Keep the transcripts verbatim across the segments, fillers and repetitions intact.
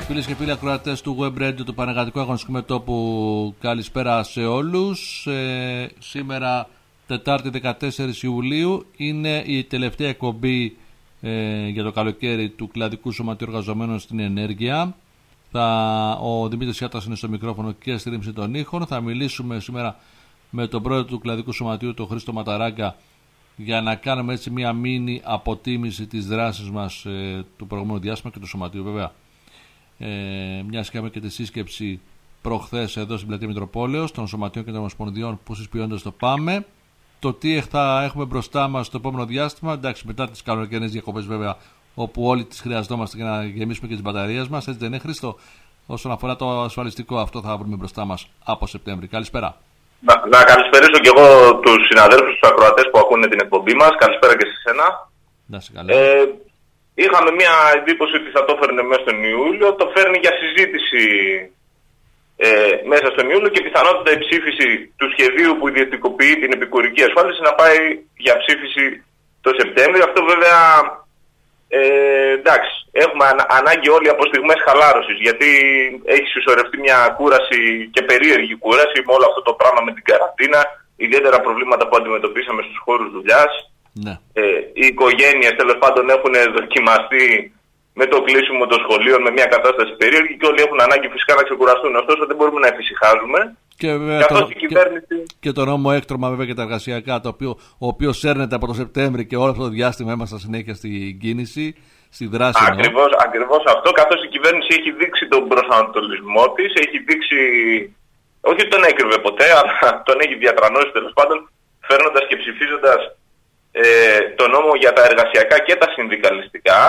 Φίλες και φίλοι ακροατές του Web Radio του Πανεγατικού Αγωνιστικού Μετώπου, καλησπέρα σε όλους. Ε, σήμερα Τετάρτη δεκατέσσερις Ιουλίου είναι η τελευταία εκπομπή ε, για το καλοκαίρι του Κλαδικού Σωματείου Εργαζομένων στην Ενέργεια. Θα, ο Δημήτρης Ιάτας είναι στο μικρόφωνο και στη ρύθμιση των ήχων. Θα μιλήσουμε σήμερα με τον πρόεδρο του Κλαδικού Σωματείου, τον Χρήστο Ματαράγκα, για να κάνουμε έτσι μια μίνι αποτίμηση της δράσης μας ε, του προηγούμενου διάστημα και του Σωματείου βέβαια. Ε, μιας και είχαμε και τη σύσκεψη προχθές εδώ στην πλατεία Μητροπόλεως των Σωματείων και των Ομοσπονδιών που συσπηρώνονται στο ΠΑΜΕ. Το τι θα έχουμε μπροστά μας στο επόμενο διάστημα, εντάξει, μετά τις καλοκαιρινές διακοπές βέβαια, όπου όλοι τις χρειαζόμαστε για να γεμίσουμε και τις μπαταρίες μας, έτσι δεν είναι, Χρήστο? Όσον αφορά το ασφαλιστικό, αυτό θα βρούμε μπροστά μας από Σεπτέμβρη. Καλησπέρα. Να, να καλησπερίσω και εγώ τους συναδέλφους, τους ακροατές που ακούνε την εκπομπή μας. Καλησπέρα και σε σένα. Να σε καλά. Ε, είχαμε μια εντύπωση ότι θα το φέρνει μέσα στον Ιούλιο. Το φέρνει για συζήτηση ε, μέσα στον Ιούλιο και πιθανότητα η ψήφιση του σχεδίου που ιδιωτικοποιεί την επικουρική ασφάλιση να πάει για ψήφιση το Σεπτέμβριο. Αυτό βέβαια, ε, εντάξει, έχουμε ανα, ανάγκη όλοι από στιγμές χαλάρωσης, γιατί έχει συσσωρευτεί μια κούραση και περίεργη κούραση με όλο αυτό το πράγμα με την καραντίνα, ιδιαίτερα προβλήματα που αντιμετωπίσαμε στους χώρους δουλειάς. Ναι. Ε, οι οικογένειες τέλος πάντων έχουν δοκιμαστεί με το κλείσιμο των σχολείων, με μια κατάσταση περίεργη και όλοι έχουν ανάγκη φυσικά να ξεκουραστούν. Ωστόσο δεν μπορούμε να εφησυχάζουμε. Και, βέβαια, το, η κυβέρνηση... και, και το νόμο έκτρωμα βέβαια και τα εργασιακά, το οποίο, ο οποίος σέρνεται από το Σεπτέμβρη και όλο αυτό το διάστημα ήμασταν συνέχεια στην κίνηση, στη δράση. Ακριβώς, ακριβώς αυτό, καθώς η κυβέρνηση έχει δείξει τον προσανατολισμό της, έχει δείξει, όχι ότι τον έκρυβε ποτέ, αλλά τον έχει διατρανώσει τέλος πάντων, φέρνοντας και ψηφίζοντας ε, το νόμο για τα εργασιακά και τα συνδικαλιστικά,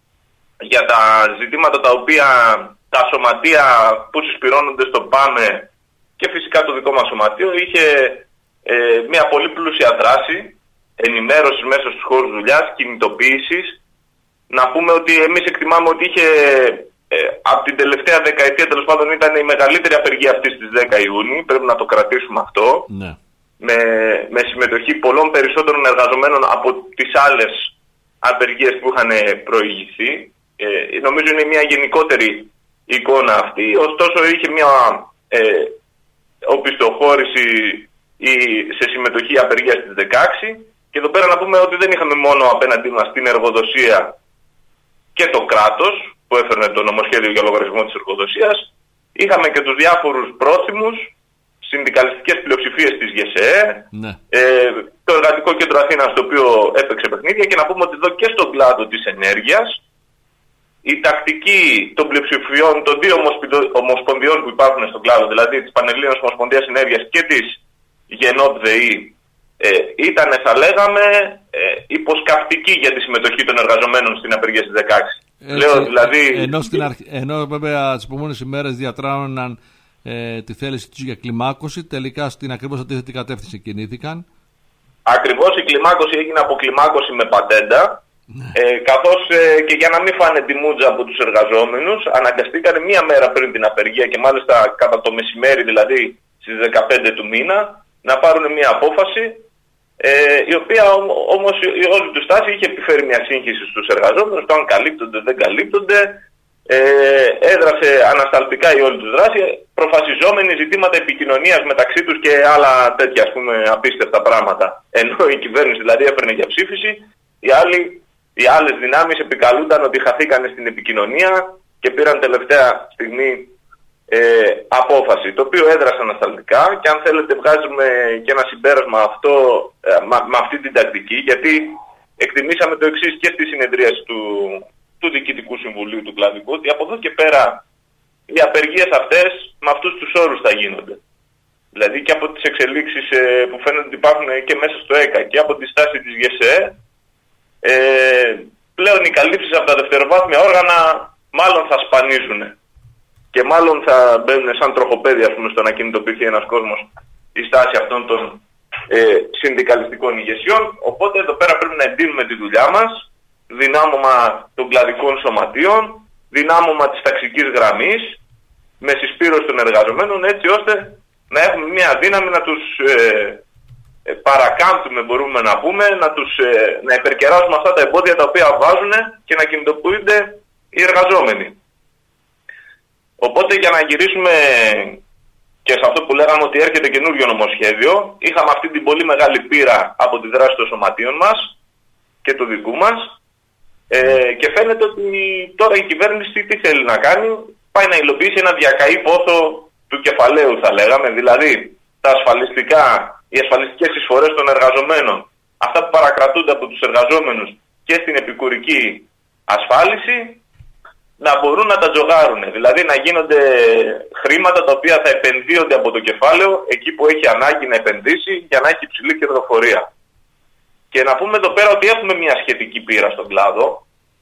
για τα ζητήματα τα οποία τα σωματεία που συσπηρώνονται στο ΠΑΜΕ και φυσικά το δικό μας σωματείο είχε ε, μια πολύ πλούσια δράση ενημέρωσης μέσα στους χώρους δουλειάς, κινητοποίησης. Να πούμε ότι εμείς εκτιμάμε ότι είχε ε, από την τελευταία δεκαετία τέλος πάντων ήταν η μεγαλύτερη απεργία αυτή στις δέκα Ιούνιου, πρέπει να το κρατήσουμε αυτό, ναι. με, με συμμετοχή πολλών περισσότερων εργαζομένων από τις άλλες απεργίες που είχαν προηγηθεί. Ε, νομίζω είναι μια γενικότερη εικόνα αυτή, ωστόσο είχε μια ε, οπισθοχώρηση ή σε συμμετοχή απεργία στις δεκαέξι και εδώ πέρα να πούμε ότι δεν είχαμε μόνο απέναντί μας την εργοδοσία και το κράτος που έφερνε το νομοσχέδιο για λογαριασμό της εργοδοσίας, είχαμε και τους διάφορους πρόθυμους, συνδικαλιστικές πλειοψηφίες της ΓΕΣΕΕ, ναι. ε, το Εργατικό Κέντρο Αθήνας το οποίο έπαιξε παιχνίδια και να πούμε ότι εδώ και στον κλάδο της ενέργειας η τακτική των πλειοψηφιών των δύο ομοσπονδιών που υπάρχουν στον κλάδο, δηλαδή της Πανελλήνιας Ομοσπονδίας Ενέργειας και της ΓΕΝΟΠ ΔΕΗ, ε, ήταν, θα λέγαμε, ε, υποσκαπτική για τη συμμετοχή των εργαζομένων στην απεργία στις δεκαέξι. Λέω, δηλαδή... ενώ, στην αρχ... ενώ βέβαια τις επόμενες ημέρες διατράνωναν ε, τη θέληση τους για κλιμάκωση, τελικά στην ακριβώς αντίθετη κατεύθυνση κινήθηκαν. Ακριβώς, η κλιμάκωση έγινε από κλιμάκωση με πατέντα. Ε, καθώς ε, και για να μην φάνε τη μούτζα από τους εργαζόμενους, αναγκαστήκαν μία μέρα πριν την απεργία και μάλιστα κατά το μεσημέρι, δηλαδή στις δεκαπέντε του μήνα, να πάρουν μία απόφαση, ε, η οποία όμως η όλη του στάση είχε επιφέρει μια σύγχυση στους εργαζόμενους, το αν καλύπτονται δεν καλύπτονται, ε, έδρασε ανασταλτικά η όλη του δράση, προφασιζόμενοι ζητήματα επικοινωνίας μεταξύ τους και άλλα τέτοια ας πούμε απίστευτα πράγματα. Ενώ η κυβέρνηση δηλαδή έφερνε για ψήφιση, οι άλλοι Οι άλλες δυνάμεις επικαλούνταν ότι χαθήκανε στην επικοινωνία και πήραν τελευταία στιγμή ε, απόφαση, το οποίο έδρασε ανασταλτικά και αν θέλετε βγάζουμε και ένα συμπέρασμα αυτό, ε, με, με αυτή την τακτική, γιατί εκτιμήσαμε το εξής και στη συνεδρίαση του, του Διοικητικού Συμβουλίου του Κλαδικού, ότι από εδώ και πέρα οι απεργίες αυτές με αυτούς τους όρους θα γίνονται. Δηλαδή και από τις εξελίξεις ε, που φαίνονται ότι υπάρχουν και μέσα στο ΕΚΑ και από τη στάση της ΓΕΣΕΕ, Ε, πλέον οι καλύψεις από τα δευτεροβάθμια όργανα μάλλον θα σπανίζουν και μάλλον θα μπαίνουν σαν τροχοπέδι ας πούμε, στο να κινητοποιηθεί ένας κόσμος η στάση αυτών των ε, συνδικαλιστικών ηγεσιών. Οπότε εδώ πέρα πρέπει να εντείνουμε τη δουλειά μας, δυνάμωμα των κλαδικών σωματείων, δυνάμωμα της ταξικής γραμμής, με συσπήρωση των εργαζομένων, έτσι ώστε να έχουμε μια δύναμη να τους ε, παρακάμπτουμε, μπορούμε να πούμε, να, τους, να υπερκεράσουμε αυτά τα εμπόδια τα οποία βάζουν και να κινητοποιούνται οι εργαζόμενοι. Οπότε για να γυρίσουμε και σε αυτό που λέγαμε ότι έρχεται καινούριο νομοσχέδιο, είχαμε αυτή την πολύ μεγάλη πείρα από τη δράση των σωματείων μας και του δικού μας ε, και φαίνεται ότι τώρα η κυβέρνηση τι θέλει να κάνει, πάει να υλοποιήσει ένα διακαή πόθο του κεφαλαίου θα λέγαμε, δηλαδή τα ασφαλιστικά, οι ασφαλιστικές εισφορές των εργαζομένων, αυτά που παρακρατούνται από τους εργαζόμενους και στην επικουρική ασφάλιση, να μπορούν να τα τζογάρουν. Δηλαδή να γίνονται χρήματα τα οποία θα επενδύονται από το κεφάλαιο εκεί που έχει ανάγκη να επενδύσει για να έχει υψηλή κερδοφορία. Και να πούμε εδώ πέρα ότι έχουμε μια σχετική πείρα στον κλάδο.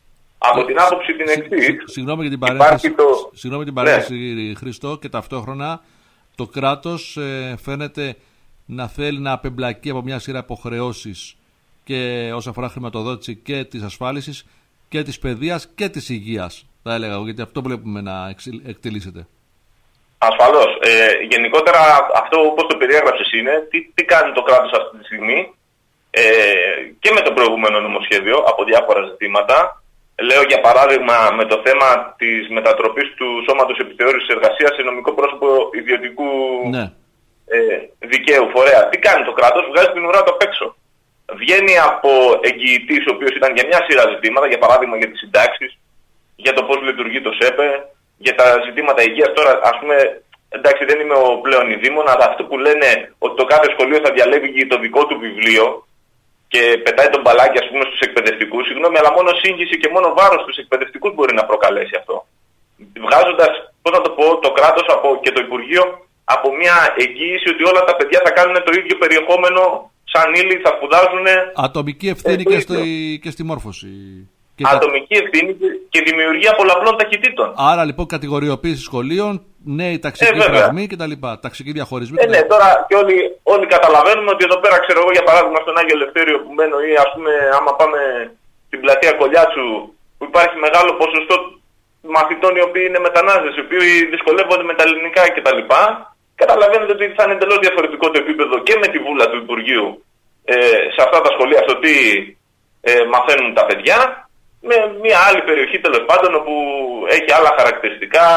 Από την άποψη την εξής. Συγγνώμη για την παρένθεση, το... συγγνώμη την παρένθεση ναι. Χριστό, και ταυτόχρονα το κράτος ε, φαίνεται να θέλει να απεμπλακεί από μια σειρά υποχρεώσεις και όσον αφορά χρηματοδότηση και της ασφάλισης και της παιδείας και της υγείας. Θα έλεγα εγώ, γιατί αυτό βλέπουμε να εκτελήσεται. Ασφαλώς. Ε, γενικότερα αυτό όπως το περιέγραψες είναι τι, τι κάνει το κράτος αυτή τη στιγμή ε, και με το προηγούμενο νομοσχέδιο από διάφορα ζητήματα. Λέω για παράδειγμα με το θέμα της μετατροπής του Σώματος Επιθεώρησης Εργασίας σε νομικό πρόσωπο ιδιωτικού ναι. ε, δικαίου φορέα. Τι κάνει το κράτος, βγάζει την ουρά του απ' έξω. Βγαίνει από εγγυητής ο οποίος ήταν για μια σειρά ζητήματα, για παράδειγμα για τις συντάξεις, για το πώς λειτουργεί το ΣΕΠΕ, για τα ζητήματα υγείας. Τώρα, ας πούμε, εντάξει, δεν είμαι ο πλέον ειδήμων, αλλά αυτό που λένε ότι το κάθε σχολείο θα διαλέγει το δικό του βιβλίο και πετάει τον μπαλάκι, ας πούμε, στους εκπαιδευτικούς, συγγνώμη, αλλά μόνο σύγχυση και μόνο βάρος στους εκπαιδευτικούς μπορεί να προκαλέσει αυτό. Βγάζοντας, πώς να το πω, το κράτος από, και το Υπουργείο από μια εγγύηση ότι όλα τα παιδιά θα κάνουν το ίδιο περιεχόμενο σαν ύλη, θα σπουδάζουν. Ατομική ευθύνη ε, και, στο, και στη μόρφωση. Και ατομική ευθύνη και δημιουργία πολλαπλών ταχυτήτων. Άρα λοιπόν κατηγοριοποίηση σχολείων, νέοι ταξικοί ε, φραγμοί κτλ. Ταξικοί διαχωρισμοί. Ε, ναι, τώρα και όλοι, όλοι καταλαβαίνουμε ότι εδώ πέρα, ξέρω εγώ, για παράδειγμα στον Άγιο Ελευθέριο που μένω ή ας πούμε, άμα πάμε στην πλατεία Κολιάτσου, που υπάρχει μεγάλο ποσοστό μαθητών οι οποίοι είναι μετανάστες, οι οποίοι δυσκολεύονται με τα ελληνικά κτλ. Καταλαβαίνετε ότι θα είναι εντελώς διαφορετικό το επίπεδο και με τη βούλα του Υπουργείου ε, σε αυτά τα σχολεία, στο τι ε, μαθαίνουν τα παιδιά, με μια άλλη περιοχή τέλος πάντων όπου έχει άλλα χαρακτηριστικά.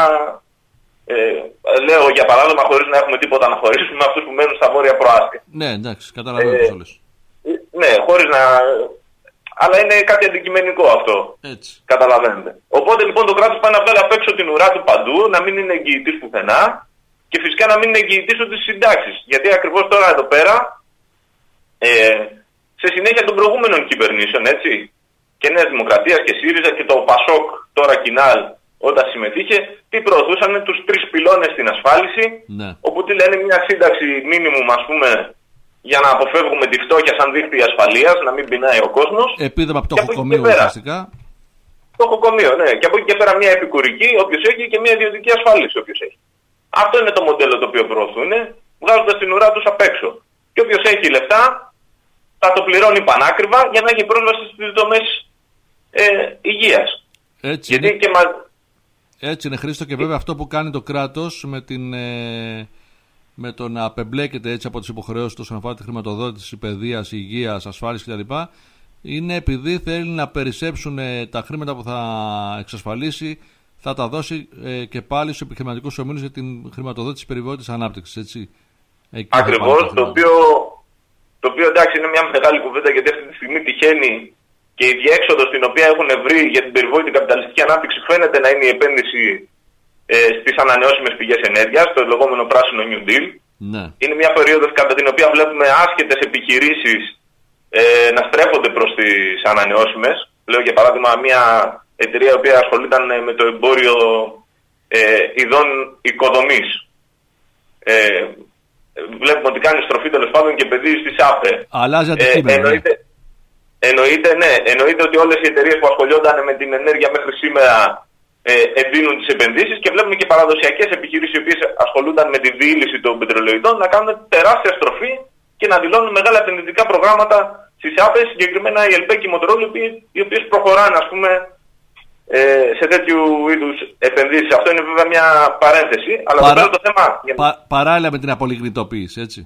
Ε, λέω για παράδειγμα, χωρίς να έχουμε τίποτα να χωρίσουμε αυτούς που μένουν στα βόρεια προάστια. Ναι, εντάξει, καταλαβαίνω ε, όλες. Ναι, χωρίς να. Αλλά είναι κάτι αντικειμενικό αυτό. Έτσι. Καταλαβαίνετε. Οπότε λοιπόν το κράτος πάει να βγάλει απ' έξω την ουρά του παντού, να μην είναι εγγυητής πουθενά και φυσικά να μην είναι εγγυητής ούτε στις συντάξεις. Γιατί ακριβώς τώρα εδώ πέρα, ε, σε συνέχεια των προηγούμενων κυβερνήσεων, έτσι, και Νέας Δημοκρατίας και ΣΥΡΙΖΑ και το ΠΑΣΟΚ, τώρα Κινάλ, όταν συμμετείχε, τι προωθούσαν, τους τρεις πυλώνες στην ασφάλιση, ναι. Όπου τι λένε μια σύνταξη μίνιμουμ, ας πούμε, για να αποφεύγουμε τη φτώχεια σαν δίχτυ ασφαλείας, να μην πεινάει ο κόσμος. Επίδομα πτωχοκομείου ουσιαστικά. Πτωχοκομείο, ναι. Και από εκεί και πέρα μια επικουρική, όποιος έχει, και μια ιδιωτική ασφάλιση, όποιος έχει. Αυτό είναι το μοντέλο το οποίο προωθούν, βγάζοντας την ουρά τους απ' έξω. Και όποιος έχει λεφτά, θα το πληρώνει πανάκριβα για να έχει πρόσβαση στις δομές ε, υγείας. Έτσι Γιατί είναι. Και μα... Έτσι είναι, Χρήστο, και βέβαια αυτό που κάνει το κράτος με, την, ε, με το να απεμπλέκεται έτσι από τις υποχρεώσεις του όσον αφορά τη χρηματοδότηση παιδείας, υγείας, ασφάλισης κτλ. Είναι επειδή θέλει να περισσέψουν ε, τα χρήματα που θα εξασφαλίσει, θα τα δώσει ε, και πάλι στους επιχειρηματικούς ομίλους για την χρηματοδότηση της περιβόητης ανάπτυξης. Έτσι. Ακριβώς, το οποίο, το οποίο εντάξει είναι μια μεγάλη κουβέντα, γιατί αυτή τη στιγμή τυχαίνει και η διέξοδος την οποία έχουν βρει για την περιβόητη καπιταλιστική ανάπτυξη φαίνεται να είναι η επένδυση ε, στις ανανεώσιμες πηγές ενέργειας, το λεγόμενο πράσινο New Deal. Ναι. Είναι μια περίοδος κατά την οποία βλέπουμε άσχετες επιχειρήσεις ε, να στρέφονται προς τις ανανεώσιμες. Λέω για παράδειγμα μια εταιρεία η οποία ασχολούνταν με το εμπόριο ε, ειδών οικοδομής. Ε, βλέπουμε ότι κάνει στροφή τέλος πάντων και επενδύει στη ΣΑΠΕ. Αλλάζει αντικείμενο. Ε, εννοείται, εννοείται, ναι, εννοείται ότι όλες οι εταιρείες που ασχολιόνταν με την ενέργεια μέχρι σήμερα ε, εντείνουν τις επενδύσεις και βλέπουμε και παραδοσιακές επιχειρήσεις οι οποίες ασχολούνταν με τη διήλυση των πετρελαιοειδών να κάνουν τεράστια στροφή και να δηλώνουν μεγάλα επενδυτικά προγράμματα στις ΑΠΕ, συγκεκριμένα η ΕΛΠΕ και η Μοτορόλ, οι οποίες προχωράνε, ας πούμε, ε, σε τέτοιου είδους επενδύσεις. Αυτό είναι βέβαια μια παρένθεση, αλλά Παρά... το θέμα... Πα... Παράλληλα με την απολιγνητοποίηση, έτσι.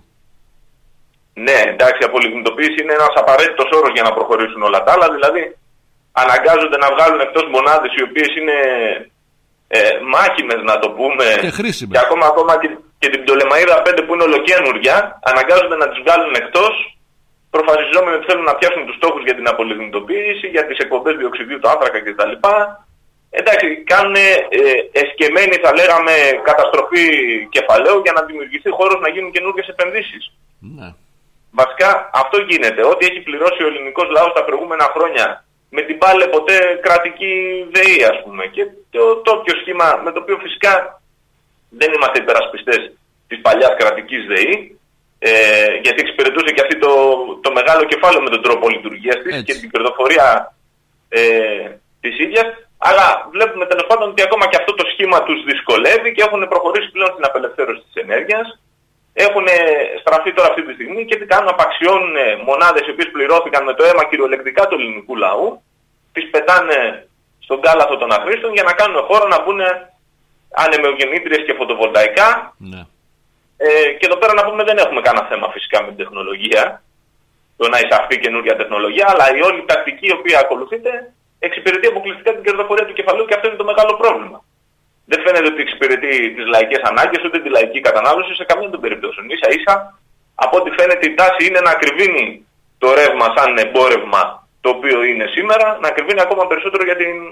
Ναι, εντάξει, η απολιγνητοποίηση είναι ένας απαραίτητος όρος για να προχωρήσουν όλα τα άλλα, δηλαδή αναγκάζονται να βγάλουν εκτός μονάδες οι οποίες είναι ε, μάχημες να το πούμε και, και ακόμα, ακόμα και, και την Πτολεμαΐδα πέντε που είναι ολοκένουργια αναγκάζονται να τις βγάλουν εκτός προφασιζόμενοι ότι θέλουν να πιάσουν τους στόχους για την απολιγνητοποίηση, για τις εκπομπές διοξιδίου του άνθρακα κτλ. Εντάξει, κάνουν ε, εσκεμμένη θα λέγαμε καταστροφή κεφαλαίου για να δημιουργηθεί χώρος να γίνουν καινούργιες επενδύσεις. Ναι. Βασικά αυτό γίνεται. Ό,τι έχει πληρώσει ο ελληνικός λαός τα προηγούμενα χρόνια με την πάλε ποτέ κρατική ΔΕΗ, ας πούμε, και το τόπιο σχήμα με το οποίο φυσικά δεν είμαστε υπερασπιστές της παλιάς κρατικής ΔΕΗ, ε, γιατί εξυπηρετούσε και αυτή το, το μεγάλο κεφάλαιο με τον τρόπο λειτουργίας της και την κερδοφορία ε, της ίδιας. Αλλά βλέπουμε τέλος πάντων ότι ακόμα και αυτό το σχήμα τους δυσκολεύει και έχουν προχωρήσει πλέον στην απελευθέρωση της ενέργειας. Έχουν στραφεί τώρα αυτή τη στιγμή και τι κάνουν, απαξιώνουν μονάδες οι οποίες πληρώθηκαν με το αίμα κυριολεκτικά του ελληνικού λαού, τις πετάνε στον κάλαθο των αχρήστων για να κάνουν χώρο να μπουν ανεμογεννήτριες και φωτοβολταϊκά. Ναι. Ε, και εδώ πέρα να πούμε δεν έχουμε κανένα θέμα φυσικά με την τεχνολογία, το να εισαχθεί καινούργια τεχνολογία, αλλά η όλη τακτική η οποία ακολουθείται εξυπηρετεί αποκλειστικά την κερδοφορία του κεφαλαίου και αυτό είναι το μεγάλο πρόβλημα. Δεν φαίνεται ότι εξυπηρετεί τις λαϊκές ανάγκες ούτε τη λαϊκή κατανάλωση σε καμία των περιπτώσεων. Ίσα ίσα, από ό,τι φαίνεται η τάση είναι να ακριβίνει το ρεύμα σαν εμπόρευμα το οποίο είναι σήμερα, να ακριβίνει ακόμα περισσότερο για, την,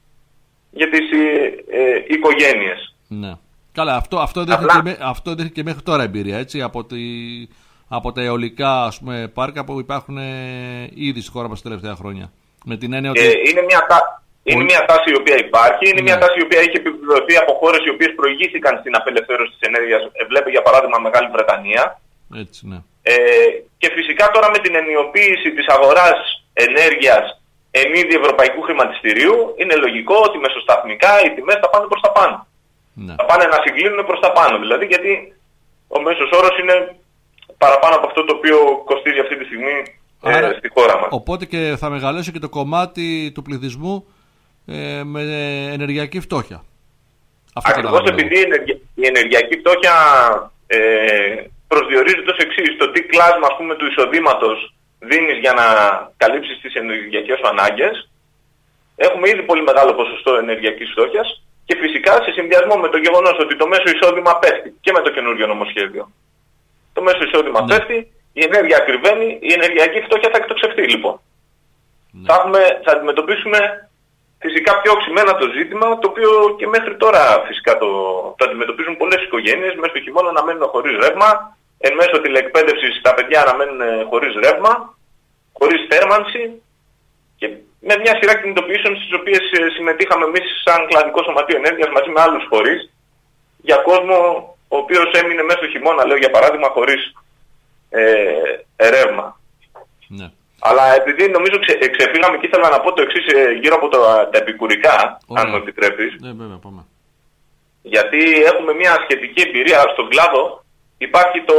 για τις ε, ε, οικογένειες. Ναι. Καλά, αυτό, αυτό, δεν Απλά... και, αυτό δεν έχει και μέχρι τώρα εμπειρία, έτσι, από, τη, από τα αιωλικά ας πούμε, πάρκα που υπάρχουν ε, ήδη στη χώρα μας τα τελευταία χρόνια. Με την έννοια ότι... ε, είναι μια Είναι μια τάση η οποία υπάρχει, είναι ναι. μια τάση η οποία έχει επιβεβαιωθεί από χώρες οι οποίες προηγήθηκαν στην απελευθέρωση της ενέργειας. Βλέπει για παράδειγμα Μεγάλη Βρετανία. Έτσι, ναι. ε, και φυσικά τώρα με την ενιοποίηση της αγοράς ενέργειας εν είδη ευρωπαϊκού χρηματιστηρίου, είναι λογικό ότι μεσοσταθμικά οι τιμές θα πάνε προς τα πάνω. Ναι. Θα πάνε να συγκλίνουν προς τα πάνω. Δηλαδή γιατί ο μέσος όρος είναι παραπάνω από αυτό το οποίο κοστίζει αυτή τη στιγμή Άρα, ε, στη χώρα μας. Οπότε και θα μεγαλώσει και το κομμάτι του πληθυσμού Ε, με ενεργειακή φτώχεια. Ακριβώς επειδή η, ενεργεια... η ενεργειακή φτώχεια ε, προσδιορίζεται ως εξής. Το τι κλάσμα ας πούμε, του εισοδήματος δίνεις για να καλύψεις τις ενεργειακές σου ανάγκες. Έχουμε ήδη πολύ μεγάλο ποσοστό ενεργειακής φτώχειας και φυσικά σε συνδυασμό με το γεγονός ότι το μέσο εισόδημα πέφτει και με το καινούργιο νομοσχέδιο. Το μέσο εισόδημα ναι. πέφτει, η ενέργεια ακριβένει, η ενεργειακή φτώχεια θα εκτοξευτεί λοιπόν. Ναι. Θα, έχουμε, θα αντιμετωπίσουμε φυσικά πιο οξυμένα το ζήτημα, το οποίο και μέχρι τώρα φυσικά το, το αντιμετωπίζουν πολλές οικογένειες, μέσα στο χειμώνα να μένουν χωρίς ρεύμα, εν μέσω τηλεκπαίδευσης τα παιδιά να μένουν χωρίς ρεύμα, χωρίς θέρμανση και με μια σειρά κινητοποιήσεων στις οποίες συμμετείχαμε εμείς σαν κλαδικό σωματείο ενέργειας μαζί με άλλους φορείς για κόσμο ο οποίος έμεινε μέσα στο χειμώνα, λέω για παράδειγμα, χωρίς ε, ρεύμα. Ναι. Αλλά επειδή νομίζω ξε, ξεφύγαμε και ήθελα να πω το εξής γύρω από το, τα επικουρικά, Ωραία. αν μου επιτρέπεις. Ναι, βέβαια, πάμε. Γιατί έχουμε μια σχετική εμπειρία στον κλάδο. Υπάρχει το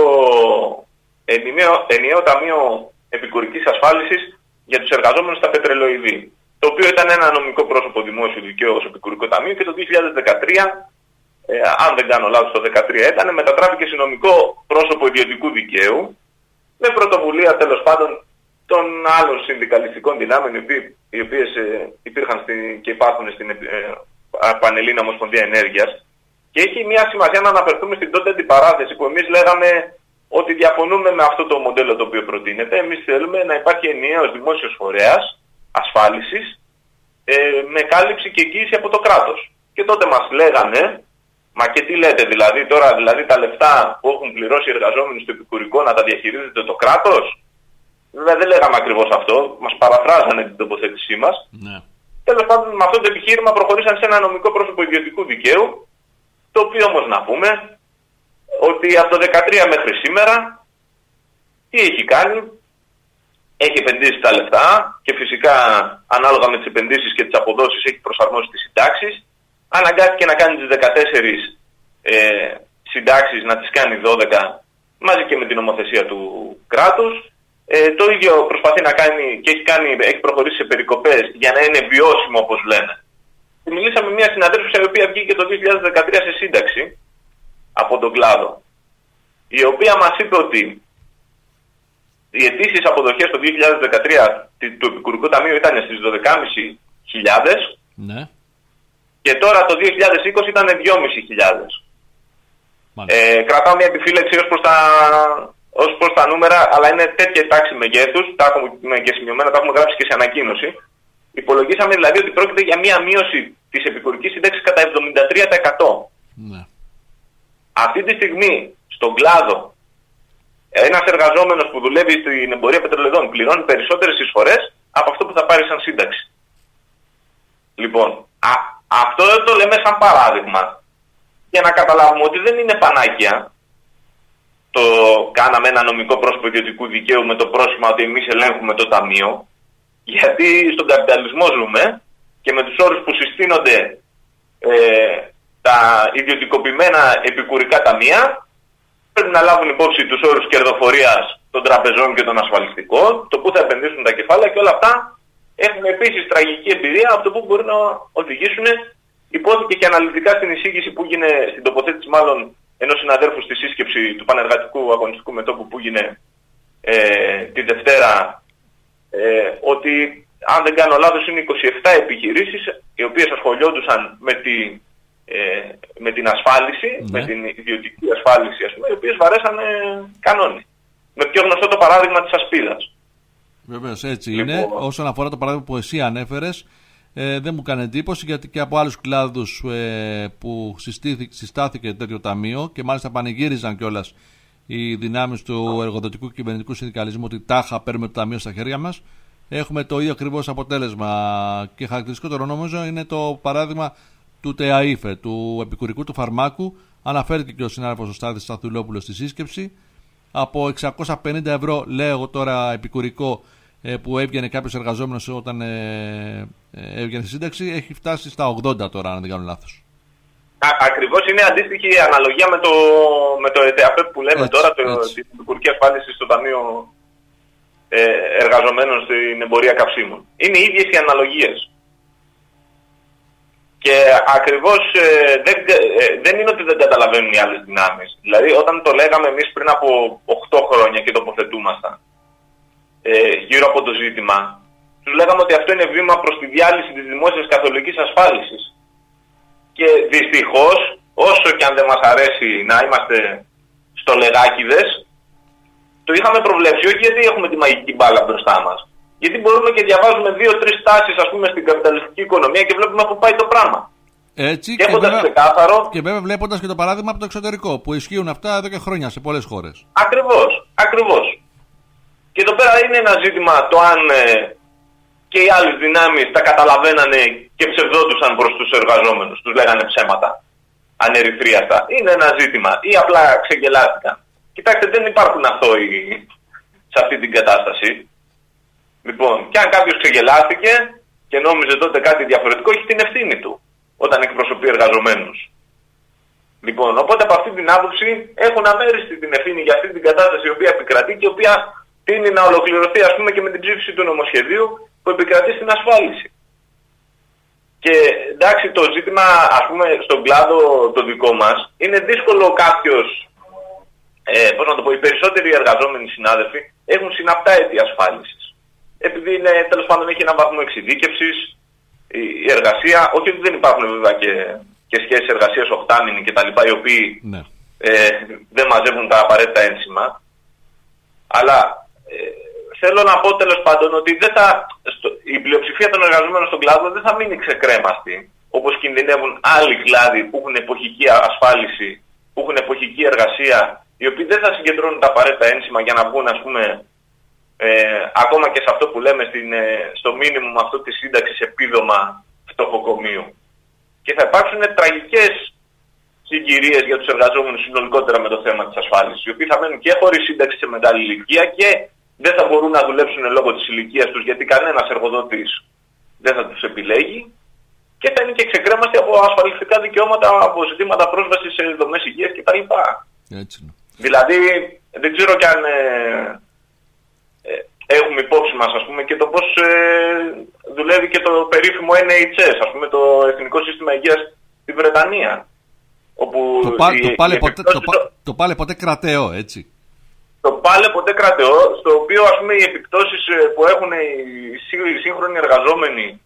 ενιαίο, ενιαίο Ταμείο Επικουρικής Ασφάλισης για τους εργαζόμενους στα πετρελοειδή. Το οποίο ήταν ένα νομικό πρόσωπο δημόσιου δικαίου ως επικουρικό ταμείο και το δύο χιλιάδες δεκατρία, ε, αν δεν κάνω λάθος το δύο χιλιάδες δεκατρία ήταν, μετατράπηκε σε νομικό πρόσωπο ιδιωτικού δικαίου με πρωτοβουλία τέλος πάντων των άλλων συνδικαλιστικών δυνάμεων οι οποίες ε, υπήρχαν στη, και υπάρχουν στην ε, Πανελλήνια Ομοσπονδία Ενέργειας. Και έχει μια σημασία να αναφερθούμε στην τότε αντιπαράθεση που εμείς λέγαμε ότι διαφωνούμε με αυτό το μοντέλο το οποίο προτείνεται. Εμείς θέλουμε να υπάρχει ενιαίος δημόσιος φορέας ασφάλισης ε, με κάλυψη και εγγύηση από το κράτος. Και τότε μας λέγανε, μα και τι λέτε δηλαδή τώρα, δηλαδή τα λεφτά που έχουν πληρώσει οι εργαζόμενοι στο επικουρικό να τα διαχειρίζεται το κράτος. Βέβαια δεν λέγαμε ακριβώς αυτό, μας παραφράζανε την τοποθέτησή μας. Ναι. Τέλος πάντων με αυτό το επιχείρημα προχωρήσαν σε ένα νομικό πρόσωπο ιδιωτικού δικαίου, το οποίο όμως να πούμε ότι από το δύο χιλιάδες δεκατρία μέχρι σήμερα τι έχει κάνει, έχει επενδύσει τα λεφτά και φυσικά ανάλογα με τις επενδύσεις και τις αποδόσεις έχει προσαρμόσει τις συντάξεις, αναγκάστηκε να κάνει τις δεκατέσσερις ε, συντάξεις να τις κάνει δώδεκα μαζί και με την νομοθεσία του κράτους. Ε, το ίδιο προσπαθεί να κάνει και έχει, κάνει, έχει προχωρήσει σε περικοπές για να είναι βιώσιμο όπως λένε. Και μιλήσαμε με μια συναδέλφισσα η οποία βγήκε το δύο χιλιάδες δεκατρία σε σύνταξη από τον κλάδο, η οποία μας είπε ότι οι αιτήσεις αποδοχές το δύο χιλιάδες δεκατρία του Επικουρικού Ταμείου ήταν στις δώδεκα χιλιάδες πεντακόσιες. Ναι. Και τώρα το δύο χιλιάδες είκοσι ήταν δυόμισι χιλιάδες. Ε, κρατάω μια επιφύλαξη ως προς, τα, ως προς τα νούμερα, αλλά είναι τέτοια τάξη μεγέθους, τα έχουμε και σημειωμένα, τα έχουμε γράψει και σε ανακοίνωση. Υπολογίσαμε δηλαδή ότι πρόκειται για μια μείωση της επικουρικής σύνταξης κατά εβδομήντα τρία τοις εκατό. Ναι. Αυτή τη στιγμή στον κλάδο, ένας εργαζόμενος που δουλεύει στην εμπορία πετρελαιοδών πληρώνει περισσότερες εισφορές από αυτό που θα πάρει σαν σύνταξη. Λοιπόν, α, αυτό το λέμε σαν παράδειγμα για να καταλάβουμε ότι δεν είναι πανάκια. Το κάναμε ένα νομικό πρόσωπο ιδιωτικού δικαίου με το πρόσχημα ότι εμείς ελέγχουμε το ταμείο, γιατί στον καπιταλισμό ζούμε και με τους όρους που συστήνονται ε, τα ιδιωτικοποιημένα επικουρικά ταμεία πρέπει να λάβουν υπόψη τους όρους κερδοφορίας των τραπεζών και των ασφαλιστικών, το που θα επενδύσουν τα κεφάλαια και όλα αυτά έχουν επίσης τραγική εμπειρία από το που μπορεί να οδηγήσουν. Υπόθηκε και αναλυτικά στην εισήγηση που έγινε, στην τοποθέτηση μάλλον ενός συναδέλφου στη σύσκεψη του Πανεργατικού Αγωνιστικού Μετώπου που έγινε ε, τη Δευτέρα, ε, ότι αν δεν κάνω λάθος είναι είκοσι επτά επιχειρήσεις οι οποίες ασχολιόντουσαν με, τη, ε, με την ασφάλιση, ναι. με την ιδιωτική ασφάλιση, ας πούμε, οι οποίες βαρέσανε κανόνι. Με πιο γνωστό το παράδειγμα της ασπίδας. Βεβαίως, έτσι λοιπόν, είναι. Όσον αφορά το παράδειγμα που εσύ ανέφερες, ε, δεν μου κάνει εντύπωση γιατί και από άλλους κλάδους ε, που συστάθηκε τέτοιο ταμείο και μάλιστα πανηγύριζαν κιόλας οι δυνάμεις του εργοδοτικού και κυβερνητικού συνδικαλισμού ότι τάχα παίρνουμε το ταμείο στα χέρια μας. Έχουμε το ίδιο ακριβώς αποτέλεσμα και χαρακτηριστικότερο νομίζω είναι το παράδειγμα του ΤΕΑΙΦΕ, του επικουρικού του φαρμάκου. Αναφέρθηκε και ο συνάδελφος ο Στάθης Σταθουλόπουλος στη σύσκεψη. Από εξακόσια πενήντα ευρώ, λέω τώρα επικουρικό, που έβγαινε κάποιος εργαζόμενος όταν ε, ε, έβγαινε σύνταξη, έχει φτάσει στα ογδόντα τώρα, αν δεν κάνω λάθος. Ακριβώς είναι αντίστοιχη η αναλογία με το, με το ΕΤΑΠΕ που λέμε έτσι, τώρα, το, την επικουρική ασφάλιση στο Ταμείο ε, Εργαζομένων στην Εμπορία Καυσίμων. Είναι οι ίδιες οι αναλογίες. Και ακριβώς ε, δεν, ε, δεν είναι ότι δεν καταλαβαίνουν οι άλλες δυνάμεις. Δηλαδή όταν το λέγαμε εμείς πριν από οκτώ χρόνια και τοποθετούμασταν ε, γύρω από το ζήτημα, τους λέγαμε ότι αυτό είναι βήμα προς τη διάλυση της δημόσιας καθολικής ασφάλισης. Και δυστυχώς, όσο και αν δεν μας αρέσει να είμαστε στολεγάκηδες, το είχαμε προβλέψει, όχι γιατί έχουμε τη μαγική μπάλα μπροστά μας. Γιατί μπορούμε και διαβάζουμε δύο-τρεις τάσεις, ας πούμε, στην καπιταλιστική οικονομία και βλέπουμε πού πάει το πράγμα. Έτσι, και, και, βέβαια, ξεκάθαρο... και βέβαια βλέποντας και το παράδειγμα από το εξωτερικό, που ισχύουν αυτά εδώ και χρόνια σε πολλές χώρες. Ακριβώς, ακριβώς. Και εδώ πέρα είναι ένα ζήτημα το αν ε, και οι άλλες δυνάμεις τα καταλαβαίνανε και ψευδόντουσαν προς τους εργαζόμενους, τους λέγανε ψέματα, ανερυθρίαστα. Είναι ένα ζήτημα ή απλά ξεγελάστηκαν. Κοιτάξτε, δεν υπάρχουν αθώοι σε αυτή την κατάσταση. Λοιπόν, και αν κάποιος ξεγελάστηκε και νόμιζε τότε κάτι διαφορετικό, έχει την ευθύνη του όταν εκπροσωπεί εργαζομένους. Λοιπόν, οπότε από αυτή την άποψη έχουν αμέριστη την ευθύνη για αυτή την κατάσταση η οποία επικρατεί και η οποία τείνει να ολοκληρωθεί, ας πούμε, και με την ψήφιση του νομοσχεδίου που επικρατεί στην ασφάλιση. Και εντάξει, το ζήτημα, ας πούμε, στον κλάδο το δικό μας, είναι δύσκολο κάποιος, ε, πώς να το πω, οι περισσότεροι εργαζόμενοι συνάδελφοι έχουν συναπτά έτη ασφάλισης. Επειδή είναι, τέλος πάντων, έχει έναν βαθμό εξειδίκευσης η εργασία, όχι ότι δεν υπάρχουν βέβαια και, και σχέσεις εργασίας οχτάμινοι κτλ. Οι οποίοι ναι. ε, δεν μαζεύουν τα απαραίτητα ένσημα. Αλλά ε, θέλω να πω τέλος πάντων ότι δεν θα, στο, η πλειοψηφία των εργαζομένων στον κλάδο δεν θα μείνει ξεκρέμαστη, όπως κινδυνεύουν άλλοι κλάδοι που έχουν εποχική ασφάλιση, που έχουν εποχική εργασία, οι οποίοι δεν θα συγκεντρώνουν τα απαραίτητα ένσημα για να βγουν, ας πούμε, Ε, ακόμα και σε αυτό που λέμε στην, ε, στο μίνιμουμ αυτό της σύνταξης επίδομα φτωχοκομείου. Και θα υπάρξουν τραγικές συγκυρίες για τους εργαζόμενους συνολικότερα με το θέμα της ασφάλισης, οι οποίοι θα μένουν και χωρίς σύνταξη σε μεγάλη ηλικία και δεν θα μπορούν να δουλέψουν λόγω της ηλικίας τους, γιατί κανένας εργοδότης δεν θα τους επιλέγει, και θα είναι και ξεκρέμαστοι από ασφαλιστικά δικαιώματα, από ζητήματα πρόσβασης σε δομές υγείας κτλ. Έτσι. Δηλαδή, δεν ξέρω κι αν ε, ε, έχουμε υπόψη μας, ας πούμε, και το πώς ε, δουλεύει και το περίφημο εν έιτς ες, ας πούμε, το Εθνικό Σύστημα Υγείας στη Βρετανία. Όπου το, πά, η, το, πάλε ποτέ, το, το, το πάλε ποτέ κρατεό, έτσι. Το πάλε ποτέ κρατεό, στο οποίο, ας πούμε, οι επιπτώσεις που έχουν οι σύγχρονοι εργαζόμενοι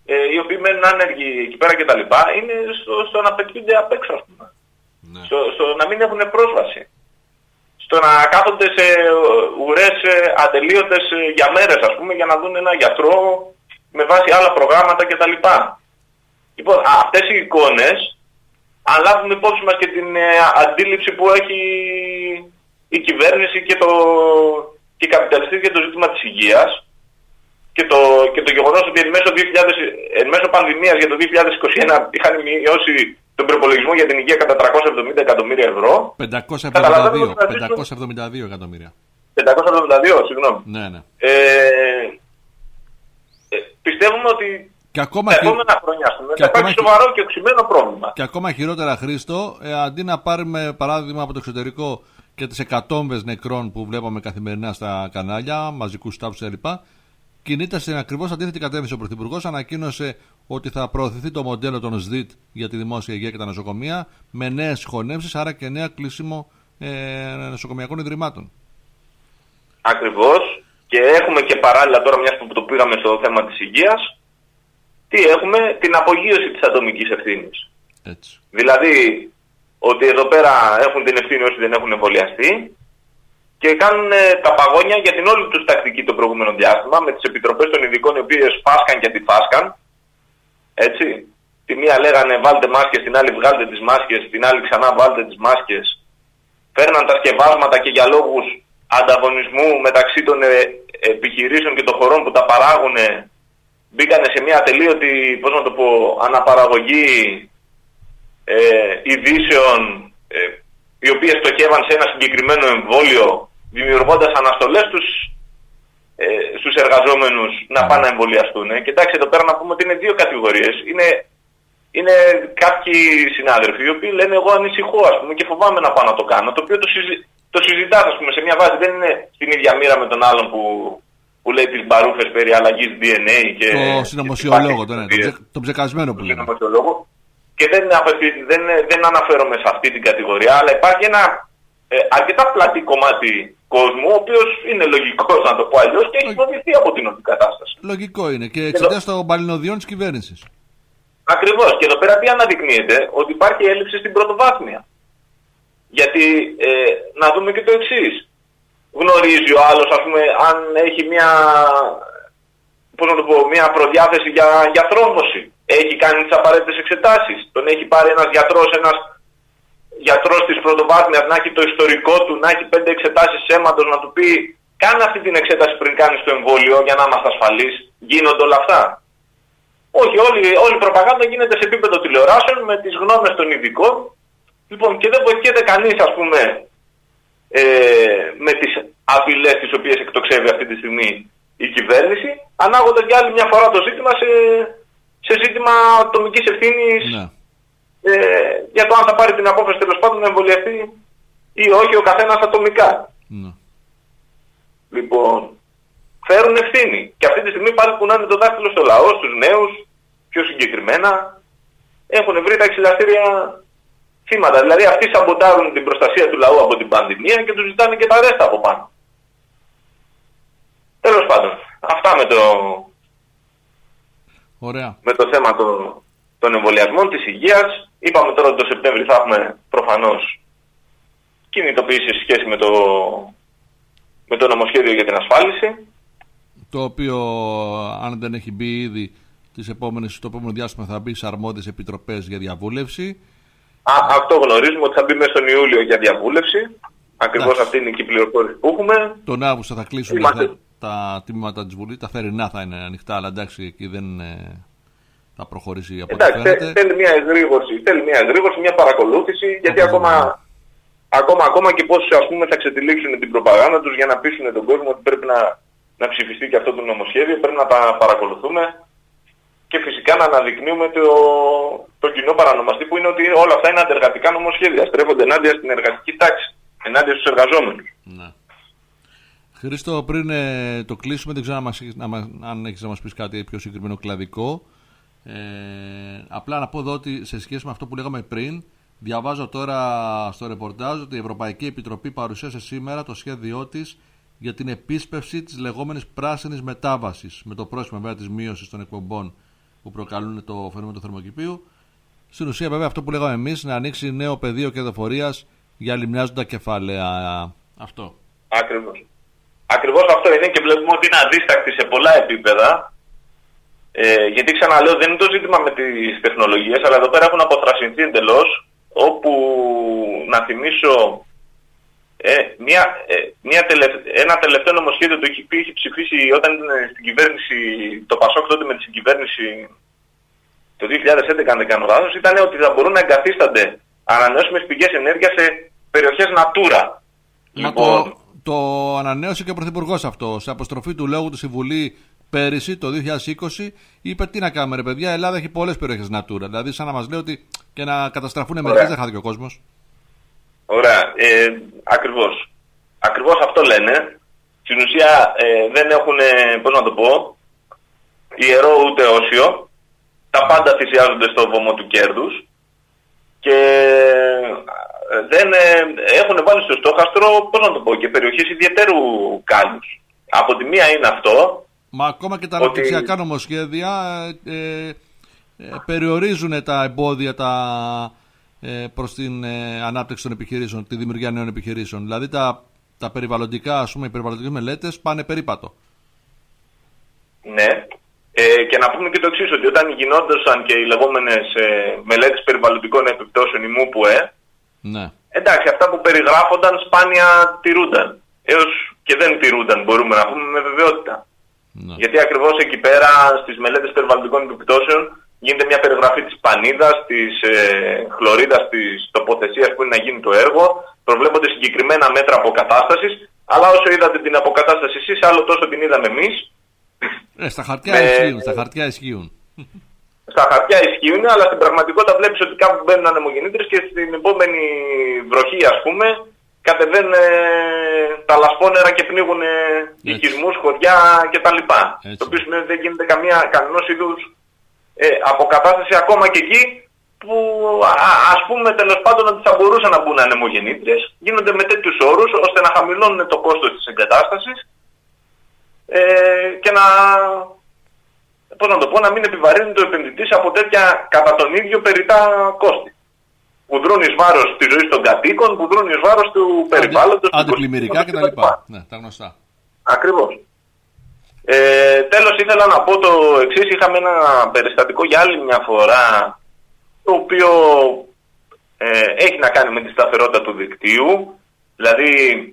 ε, οι οποίοι μένουν άνεργοι εκεί πέρα κτλ. Είναι στο, στο να πετύχονται απ' έξω, ας πούμε. Ναι. Στο, στο να μην έχουν πρόσβαση. Στο να κάθονται σε ουρές ατελείωτες για μέρες, ας πούμε, για να δουν ένα γιατρό με βάση άλλα προγράμματα κτλ. Λοιπόν, αυτές οι εικόνες, αν λάβουμε υπόψη μας και την ε, αντίληψη που έχει η κυβέρνηση και, το, και οι καπιταλιστές για το ζήτημα της υγείας και το, και το γεγονός ότι εν μέσω, δύο χιλιάδες, εν μέσω πανδημίας για το δύο χιλιάδες είκοσι ένα είχαν μειώσει τον προπολογισμό για την υγεία κατά τριακόσια εβδομήντα εκατομμύρια ευρώ. πεντακόσια εβδομήντα δύο, πεντακόσια εβδομήντα δύο εκατομμύρια. πεντακόσια εβδομήντα δύο, συγγνώμη. Ναι, ναι. Ε, ε, πιστεύουμε ότι και ακόμα τα επόμενα χρόνια πούμε, θα υπάρχει σοβαρό και οξυμένο πρόβλημα. Και ακόμα χειρότερα, Χρήστο, ε, αντί να πάρουμε παράδειγμα από το εξωτερικό και τις εκατόμβες νεκρών που βλέπαμε καθημερινά στα κανάλια, μαζικούς τάφους κλπ. Κινείται στην ακριβώς αντίθετη κατεύθυνση ο Πρωθυπουργός. Ανακοίνωσε ότι θα προωθηθεί το μοντέλο των ΣΔΙΤ για τη δημόσια υγεία και τα νοσοκομεία με νέες συγχωνεύσεις, άρα και νέα κλείσιμο ε, νοσοκομειακών ιδρυμάτων. Ακριβώς. Και έχουμε και παράλληλα τώρα, μιας που το πήγαμε στο θέμα της υγείας, τι έχουμε, την απογείωση της ατομικής ευθύνης. Έτσι. Δηλαδή, ότι εδώ πέρα έχουν την ευθύνη όσοι δεν έχουν εμβολιαστεί και κάνουν τα παγόνια για την όλη τους τακτική το προηγούμενο διάστημα με τις επιτροπές των ειδικών οι οποίες φάσκαν και αντιφάσκαν. Έτσι. Τη μία λέγανε βάλτε μάσκες, την άλλη βγάλτε τις μάσκες, την άλλη ξανά βάλτε τις μάσκες. Φέρναν τα σκευάσματα και για λόγους ανταγωνισμού μεταξύ των επιχειρήσεων και των χωρών που τα παράγουν μπήκανε σε μια ατελείωτη, πώς να το πω, αναπαραγωγή ε, ειδήσεων ε, οι οποίες στοχεύαν σε ένα συγκεκριμένο εμβόλιο, δημιουργώντας αναστολές στους, ε, στους εργαζόμενους να πάνε να εμβολιαστούν. Ε. Και εντάξει, εδώ πέρα να πούμε ότι είναι δύο κατηγορίες. Είναι, είναι κάποιοι συνάδελφοι οι οποίοι λένε εγώ ανησυχώ, ας πούμε, και φοβάμαι να πάω να το κάνω, το οποίο το, συζη, το συζητάς, ας πούμε, σε μια βάση, δεν είναι στην ίδια μοίρα με τον άλλον που, που λέει τις μπαρούφες περί αλλαγής ντι εν έι και... Το συνωμοσιολόγο, το, ναι, το, ψε, το ψεκασμένο που λέει. Και δεν, δεν, δεν αναφέρομαι σε αυτή την κατηγορία, αλλά υπάρχει ένα ε, αρκετά πλατή κομμάτι κόσμου, ο οποίος είναι λογικός, να το πω αλλιώς, και έχει βοηθηθεί από την όλη κατάσταση. Λογικό είναι και εξαιτίας των παλινοδιών της κυβέρνησης. Ακριβώς. Και εδώ πέρα τι αναδεικνύεται, ότι υπάρχει έλλειψη στην πρωτοβάθμια. Γιατί ε, να δούμε και το εξής. Γνωρίζει ο άλλος, ας πούμε, αν έχει μια, πώς να το πω, μια προδιάθεση για, για θρόμβωση. Έχει κάνει τις απαραίτητες εξετάσεις. Τον έχει πάρει ένας γιατρός, ένας γιατρός της πρωτοβάθμιας να έχει το ιστορικό του, να έχει πέντε εξετάσεις αίματος, να του πει κάνε αυτή την εξέταση πριν κάνεις το εμβόλιο για να είμαστε ασφαλείς. Γίνονται όλα αυτά. Όχι, όλη, όλη η προπαγάνδα γίνεται σε επίπεδο τηλεοράσεων με τις γνώμες των ειδικών. Λοιπόν, και δεν βοηθιέται κανείς, ας πούμε, ε, με τις απειλές τις οποίες εκτοξεύει αυτή τη στιγμή η κυβέρνηση, ανάγοντας για άλλη μια φορά το ζήτημα σε, σε ζήτημα ατομικής ευθύνης, ναι. ε, για το αν θα πάρει την απόφαση τέλος πάντων να εμβολιαστεί ή όχι ο καθένας ατομικά. Ναι. Λοιπόν, φέρουν ευθύνη. Και αυτή τη στιγμή πάλι κουνάνε το δάχτυλο στο λαό, στους νέους, πιο συγκεκριμένα, έχουν βρει τα εξηλαστήρια θύματα. Δηλαδή αυτοί σαμποτάρουν την προστασία του λαού από την πανδημία και τους ζητάνε και τα ρέστα από πάνω. Τέλος πάντων, αυτά με το, Ωραία. με το θέμα το, των εμβολιασμών, της υγείας. Είπαμε τώρα ότι το Σεπτέμβρη θα έχουμε προφανώς κινητοποίηση σε σχέση με το, με το νομοσχέδιο για την ασφάλιση. Το οποίο, αν δεν έχει μπει ήδη, τις επόμενες, το επόμενο διάστημα θα μπει σε αρμόδιες επιτροπές για διαβούλευση. Α, αυτό γνωρίζουμε ότι θα μπει μέσα στον Ιούλιο για διαβούλευση. Ακριβώς αυτή είναι και η πληροφόρηση που έχουμε. Τον Αύγουστο θα κλείσουν Είμαστε... τα, τα τμήματα της Βουλής. Τα θερινά θα είναι ανοιχτά, αλλά εντάξει, εκεί δεν ε, θα προχωρήσει από ό,τι φαίνεται. Θέλει μια εγρήγορση, θέλει μια εγρήγορση, μια παρακολούθηση, γιατί ακόμα, ακόμα, ακόμα και πώς, ας πούμε, θα ξετυλίξουν την προπαγάνδα τους για να πείσουν τον κόσμο ότι πρέπει να, να ψηφιστεί και αυτό το νομοσχέδιο, πρέπει να τα παρακολουθούμε. Και φυσικά να αναδεικνύουμε το, το κοινό παρανομαστή που είναι ότι όλα αυτά είναι αντεργατικά νομοσχέδια. Στρέφονται ενάντια στην εργατική τάξη, ενάντια στους εργαζόμενους. Ναι. Χρήστο, πριν ε, το κλείσουμε, δεν ξέρω αν, μας, να, αν έχεις να μας πεις κάτι πιο συγκεκριμένο κλαδικό. Ε, απλά να πω εδώ ότι σε σχέση με αυτό που λέγαμε πριν, διαβάζω τώρα στο ρεπορτάζ ότι η Ευρωπαϊκή Επιτροπή παρουσίασε σήμερα το σχέδιό της για την επίσπευση της λεγόμενης πράσινης μετάβασης, με το πρόσχημα βέβαια της μείωσης των εκπομπών που προκαλούν το φαινόμενο του θερμοκηπίου. Στην ουσία, βέβαια, αυτό που λέγαμε εμείς, να ανοίξει νέο πεδίο κερδοφορίας για λιμνιάζοντα κεφάλαια. Αυτό. Ακριβώς. Ακριβώς αυτό είναι και βλέπουμε ότι είναι αδίστακτη σε πολλά επίπεδα. Ε, γιατί ξαναλέω, δεν είναι το ζήτημα με τις τεχνολογίες, αλλά εδώ πέρα έχουν αποθρασινθεί εντελώς, όπου να θυμίσω ε, μια, ε, μια τελευ... ένα τελευταίο νομοσχέδιο το οποίο είχε ψηφίσει όταν ήταν στην κυβέρνηση, το Πασόκ τότε με την συγκυβέρνηση το δύο χιλιάδες έντεκα, αν δεν κάνω λάθος, ήταν ότι θα μπορούν να εγκαθίστανται ανανεώσιμες πηγές ενέργειας σε περιοχές Natura. Μα Λοιπόν, το, το ανανέωσε και ο Πρωθυπουργός αυτό. Σε αποστροφή του λόγου του στη Βουλή πέρυσι, το δύο χιλιάδες είκοσι, είπε τι να κάνουμε, ρε παιδιά, η Ελλάδα έχει πολλές περιοχές Natura. Δηλαδή, σαν να μας λέει ότι και να καταστραφούν μερικές δεν χάθηκε ο κόσμος. Ωραία. Ε, ακριβώς. Ακριβώς αυτό λένε. Στην ουσία ε, δεν έχουν, πώς να το πω, ιερό ούτε όσιο. Τα πάντα θυσιάζονται στο βωμό του κέρδους. Και δεν ε, έχουν βάλει στο στόχαστρο, πώς να το πω, και περιοχές ιδιαίτερου κάλους. Από τη μία είναι αυτό. Μα ακόμα και τα ότι... αναπτυξιακά νομοσχέδια ε, ε, περιορίζουν τα εμπόδια τα, ε, προς την ε, ανάπτυξη των επιχειρήσεων, τη δημιουργία νέων επιχειρήσεων. Δηλαδή τα, τα περιβαλλοντικά, ας πούμε, οι περιβαλλοντικές μελέτες πάνε περίπατο. Ναι. Ε, και να πούμε και το εξής, ότι όταν γινόντουσαν και οι λεγόμενες ε, μελέτες περιβαλλοντικών επιπτώσεων, η ΜΟΥΠΟΕ, ναι. εντάξει, αυτά που περιγράφονταν σπάνια τηρούνταν. Έως και δεν τηρούνταν, μπορούμε να πούμε με βεβαιότητα. Ναι. Γιατί ακριβώς εκεί πέρα στις μελέτες περιβαλλοντικών επιπτώσεων γίνεται μια περιγραφή της πανίδας, της ε, χλωρίδας, της τοποθεσίας που είναι να γίνει το έργο, προβλέπονται συγκεκριμένα μέτρα αποκατάστασης, αλλά όσο είδατε την αποκατάσταση εσείς, άλλο τόσο την είδαμε εμείς. Ε, στα χαρτιά με... ισχύουν, στα χαρτιά ισχύουν. Στα χαρτιά ισχύουν, αλλά στην πραγματικότητα βλέπεις ότι κάπου μπαίνουν ανεμογεννήτρες και στην επόμενη βροχή, ας πούμε, κατεβαίνουν ε, τα λασπόνερα και πνίγουν ε, οικισμούς, χωριά κτλ. Το οποίο σημαίνει ότι δεν γίνεται καμία, κανένας είδους ε, αποκατάσταση ακόμα και εκεί που α, ας πούμε τέλος πάντων ότι θα μπορούσαν να μπουν ανεμογεννήτριες. Γίνονται με τέτοιους όρους ώστε να χαμηλώνουν το κόστος της εγκατάστασης ε, και να, πώς να το πω, να μην επιβαρύνει το επενδυτής από τέτοια κατά τον ίδιο περιττά κόστη. Που δρούν εις βάρος της ζωής των κατοίκων, που δρούν εις βάρος του περιβάλλοντος. Αντιπλημμυρικά κτλ. Ναι, τα γνωστά. Ακριβώς. Ε, τέλος ήθελα να πω το εξής. Είχαμε ένα περιστατικό για άλλη μια φορά, το οποίο ε, έχει να κάνει με τη σταθερότητα του δικτύου. Δηλαδή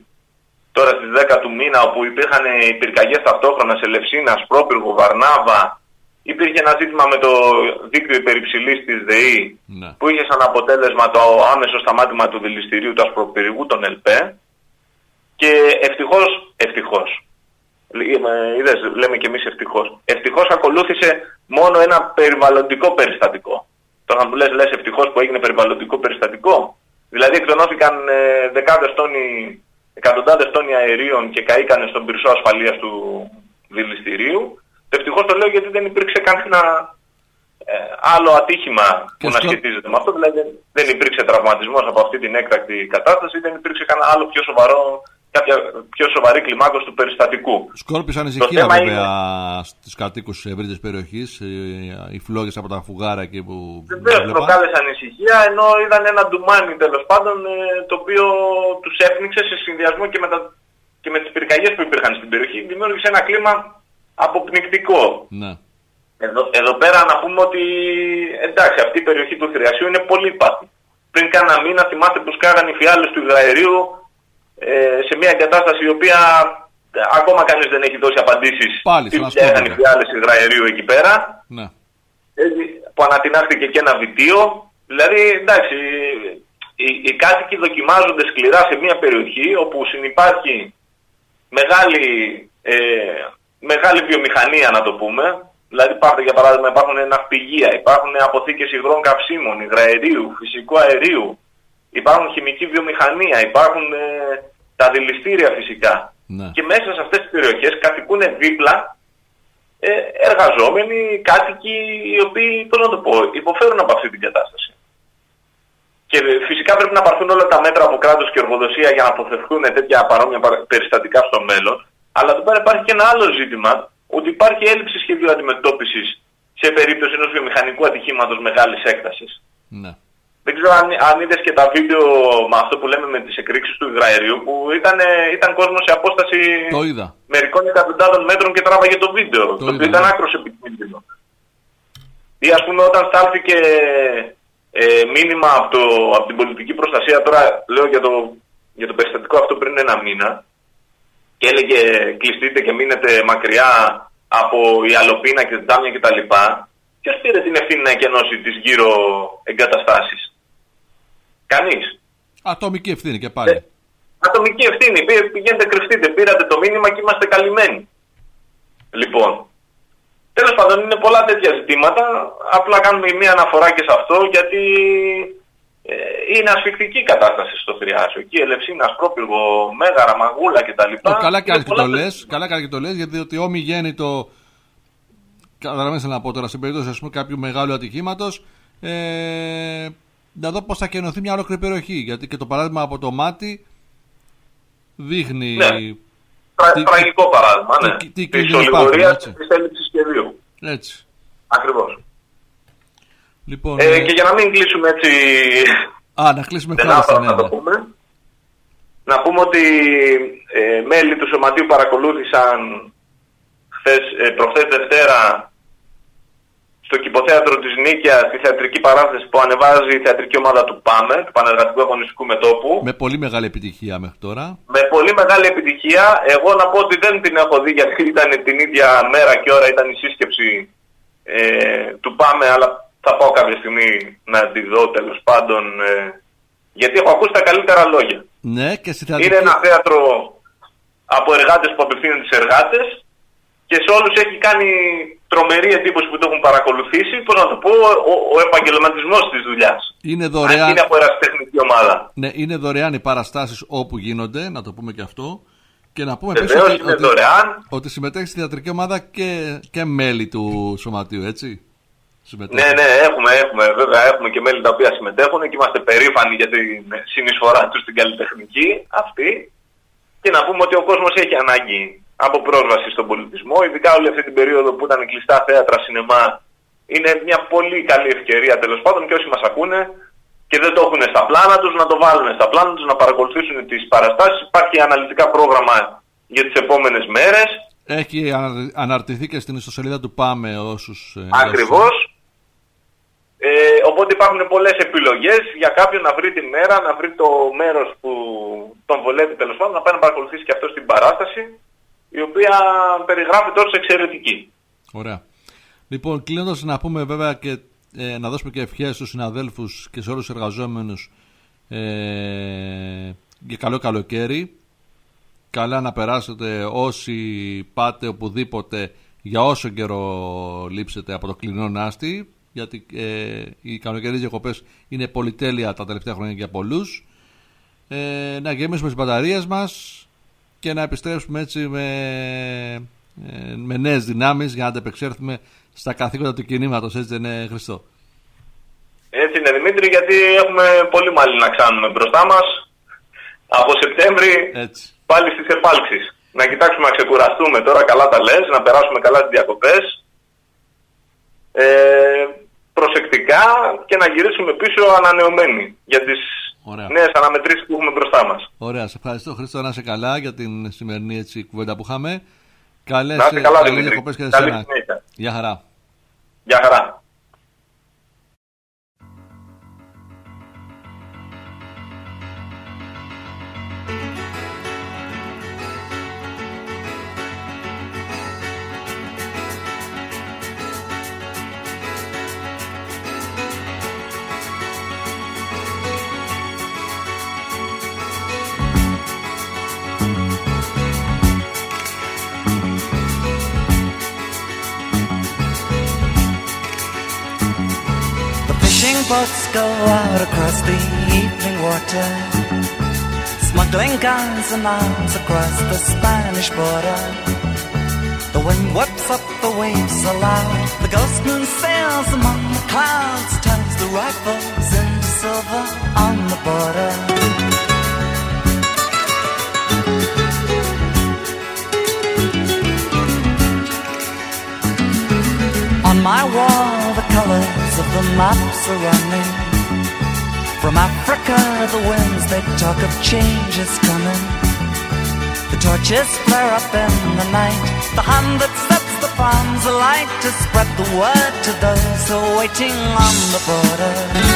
τώρα στις δέκα του μήνα, όπου υπήρχαν οι πυρκαγιές ταυτόχρονα σε Λευσίνα, Ασπρόπυργο, Βαρνάβα, υπήρχε ένα ζήτημα με το δίκτυο υπερυψηλής της ΔΕΗ, ναι, που είχε σαν αποτέλεσμα το άμεσο σταμάτημα του δηληστηρίου του Ασπροπυργού, των ΕΛΠΕ, και ευτυχώς, ευτυχώς, είδες, λέμε και εμείς ευτυχώς, ευτυχώς ακολούθησε μόνο ένα περιβαλλοντικό περιστατικό. Τώρα μου λες, λες ευτυχώς που έγινε περιβαλλοντικό περιστατικό. Δηλαδή εκτονώθηκαν ε, δεκάδες τόνοι, εκατοντάδες τόνοι αερίων και καήκανε στον πυρσό ασφαλείας του δηληστηρίου. Ευτυχώς το λέω γιατί δεν υπήρξε κανένα ε, άλλο ατύχημα και που στο... να σχετίζεται με αυτό. Δηλαδή δεν υπήρξε τραυματισμός από αυτή την έκτακτη κατάσταση, δεν υπήρξε κανένα άλλο πιο σοβαρό, κάποια πιο σοβαρή κλιμάκωση του περιστατικού. Σκόρπισε ανησυχία βέβαια είναι... στους κατοίκους της ευρύτερης περιοχής, οι φλόγες από τα φουγάρα εκεί που... Βεβαίως προκάλεσε ανησυχία, ενώ είδαν ένα ντουμάνι τέλος πάντων, το οποίο τους έπνιξε σε συνδυασμό και με, τα... και με τις πυρκαγιές που υπήρχαν στην περιοχή. Δημιούργησε ένα κλίμα αποπνικτικό. Ναι. Εδώ, εδώ πέρα να πούμε ότι εντάξει, αυτή η περιοχή του Θηριασίου είναι πολύ πάθη. Πριν κάνα μήνα θυμάστε που σκάγανε οι φιάλες του υγραερίου ε, σε μια εγκατάσταση η οποία ε, ακόμα κανείς δεν έχει δώσει απαντήσεις. Πάλι, τι φτιάχναν οι φιάλες υγραερίου εκεί πέρα. Ναι. Ε, που ανατινάχθηκε και ένα βιτίο. Δηλαδή εντάξει, οι, οι κάτοικοι δοκιμάζονται σκληρά σε μια περιοχή όπου συνυπάρχει μεγάλη... Ε, μεγάλη βιομηχανία, να το πούμε. Δηλαδή υπάρχουν, για παράδειγμα, υπάρχουν ναυπηγεία, υπάρχουν αποθήκες υγρών καυσίμων, υγραερίου, φυσικού αερίου, υπάρχουν χημική βιομηχανία, υπάρχουν ε, τα δηληστήρια φυσικά. Ναι. Και μέσα σε αυτές τις περιοχές κατοικούν δίπλα ε, εργαζόμενοι, κάτοικοι, οι οποίοι, πώς να το πω, υποφέρουν από αυτή την κατάσταση. Και φυσικά πρέπει να πάρθουν όλα τα μέτρα από κράτος και εργοδοσία για να αποφευχθούν τέτοια παρόμοια περιστατικά στο μέλλον. Αλλά εδώ πέρα υπάρχει και ένα άλλο ζήτημα, ότι υπάρχει έλλειψη σχεδίου αντιμετώπισης σε περίπτωση ενός βιομηχανικού ατυχήματος μεγάλης έκτασης. Ναι. Δεν ξέρω αν, αν είδες και τα βίντεο με αυτό που λέμε με τις εκρήξεις του υγραερίου, που ήταν, ήταν κόσμος σε απόσταση μερικών εκατοντάδων μέτρων και τράβαγε το βίντεο. Το, το οποίο ήταν άκρως επικίνδυνο. Ή ας πούμε όταν στάλθηκε ε, μήνυμα από, το, από την πολιτική προστασία, τώρα λέω για το, για το περιστατικό αυτό πριν ένα μήνα, και έλεγε κλειστείτε και μείνετε μακριά από η Αλοπίνα και την Τάμια κτλ. Ποιος πήρε την ευθύνη να εκενώσει τις γύρω εγκαταστάσεις? Κανείς. Ατομική ευθύνη και πάλι. Ε, ατομική ευθύνη. Πηγαίνετε, κρυφτείτε, πήρατε το μήνυμα και είμαστε καλυμμένοι. Λοιπόν, τέλος πάντων είναι πολλά τέτοια ζητήματα. Απλά κάνουμε μία αναφορά και σε αυτό, γιατί ε, είναι ασφικτική η κατάσταση στο Θριάσιο. Εκεί Ελευσίνα, Ασπρόπυργο, Μέγαρα, Μαγούλα κτλ. Καλά κάνεις και το λες, καλά κάνεις και το λες, γιατί ότι όμοι γέννητο, καταλαβαίνεις να πω τώρα, σε περίπτωση ας πούμε κάποιου μεγάλου ατυχήματος, ε, να δω πώς θα κενωθεί μια ολόκληρη περιοχή. Γιατί και το παράδειγμα από το Μάτι δείχνει. Ναι. Τι, τραγικό παράδειγμα, ναι. Τι, τι, τι, της ολιγορίας και της έλλειψης σχεδίου. Έτσι. Ακριβώς. Λοιπόν, ε, ε... Και για να μην κλείσουμε έτσι. Α, να κλείσουμε ευχάριστα, ναι, να το πούμε. Να πούμε ότι ε, μέλη του Σωματείου παρακολούθησαν χθες, ε, προχθές Δευτέρα στο Κηποθέατρο της Νίκαιας τη θεατρική παράσταση που ανεβάζει η θεατρική ομάδα του ΠΑΜΕ, του Πανεργατικού Αγωνιστικού Μετώπου. Με πολύ μεγάλη επιτυχία μέχρι τώρα. Με πολύ μεγάλη επιτυχία. Εγώ να πω ότι δεν την έχω δει, γιατί ήταν την ίδια μέρα και ώρα ήταν η σύσκεψη ε, του ΠΑΜΕ, αλλά θα πάω κάποια στιγμή να τη δω τέλος πάντων, ε, γιατί έχω ακούσει τα καλύτερα λόγια. Ναι, και στη θεατρική... Είναι ένα θέατρο από εργάτες που απευθύνονται σε εργάτες και σε όλους έχει κάνει τρομερή εντύπωση που το έχουν παρακολουθήσει. Πώς να το πω, ο, ο επαγγελματισμός της δουλειάς. Είναι δωρεάν. Αν είναι από ερασιτεχνική ομάδα. Ναι, είναι δωρεάν οι παραστάσεις όπου γίνονται, να το πούμε και αυτό. Και να πούμε επίσης ότι, ότι, ότι συμμετέχει στη θεατρική ομάδα και, και μέλη του Σωματείου, έτσι. Ναι, ναι, έχουμε, έχουμε, βέβαια έχουμε και μέλη τα οποία συμμετέχουν και είμαστε περήφανοι για την συνεισφορά τους στην καλλιτεχνική αυτή. Και να πούμε ότι ο κόσμος έχει ανάγκη από πρόσβαση στον πολιτισμό, ειδικά όλη αυτή την περίοδο που ήταν κλειστά θέατρα, σινεμά. Είναι μια πολύ καλή ευκαιρία τέλος πάντων και όσοι μας ακούνε και δεν το έχουν στα πλάνα τους, να το βάλουν στα πλάνα τους, να παρακολουθήσουν τις παραστάσεις. Υπάρχει αναλυτικά πρόγραμμα για τις επόμενες μέρες. Έχει αναρτηθεί και στην ιστοσελίδα του ΠΑΜΕ όσους... Ακριβώς. Ε, οπότε υπάρχουν πολλές επιλογές για κάποιον να βρει τη μέρα, να βρει το μέρος που τον βολεύει τέλος πάντων, να πάει να παρακολουθήσει και αυτό στην παράσταση, η οποία περιγράφει τόσο εξαιρετική. Ωραία. Λοιπόν, κλείνοντας να πούμε βέβαια και ε, να δώσουμε και ευχές στους συναδέλφους και σε όλους τους εργαζόμενους ε, για καλό καλοκαίρι. Καλά να περάσετε όσοι πάτε οπουδήποτε, για όσο καιρό λείψετε από το κλεινό νάστη, γιατί ε, οι καλοκαιρινές διακοπές είναι πολυτέλεια τα τελευταία χρόνια για πολλούς. Ε, να γεμίσουμε τις μπαταρίες μας και να επιστρέψουμε έτσι με, ε, με νέες δυνάμεις για να ανταπεξέλθουμε στα καθήκοντα του κινήματος, έτσι δεν είναι, Χριστό? Έτσι είναι, Δημήτρη, γιατί έχουμε πολύ μάλλον να κάνουμε μπροστά μας. Από Σεπτέμβρη έτσι. Πάλι στις επάλξεις. Να κοιτάξουμε να ξεκουραστούμε τώρα, καλά τα λες, να περάσουμε καλά τις διακοπές. Ε, προσεκτικά και να γυρίσουμε πίσω ανανεωμένοι για τις Ωραία. νέες αναμετρήσεις που έχουμε μπροστά μας. Ωραία, σε ευχαριστώ, Χρήστο, να είσαι καλά για την σημερινή έτσι, κουβέντα που είχαμε. Καλές, να είσαι καλά, καλές διακοπές και εσένα. Γεια χαρά. Γεια χαρά. Boats go out across the evening water, smuggling guns and arms across the Spanish border. The wind whips up the waves aloud, the ghost moon sails among the clouds, turns the rifles into silver on the border. On my wall maps are running. From Africa the winds, they talk of change is coming. The torches flare up in the night, the hand that sets the palms alight to spread the word to those who are waiting on the border.